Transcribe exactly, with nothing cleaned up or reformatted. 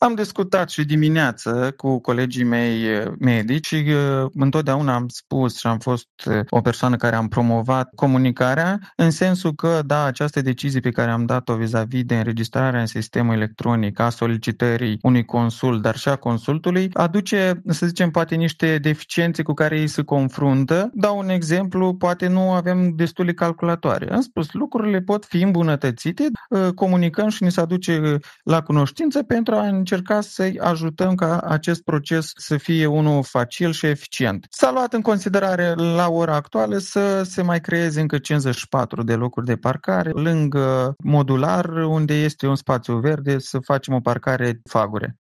Am discutat și dimineață cu colegii mei medici și întotdeauna am spus și am fost o persoană care am promovat comunicarea în sensul că, da, această decizie pe care am dat-o vis-a-vis de înregistrarea în sistemul electronic a solicitării unui consult, dar și a consultului, aduce, să zicem, poate niște deficiențe cu care ei se confruntă. Dau un exemplu, poate nu avem destule calculatoare. Am spus, lucrurile pot fi îmbunătățite, comunicăm și ni se aduce la cunoștință pentru a încerca să-i ajutăm ca acest proces să fie unul facil și eficient. S-a luat în considerare la ora actuală să se mai creeze încă cincizeci și patru de locuri de parcare lângă modular, unde este un spațiu verde, să facem o parcare fagure.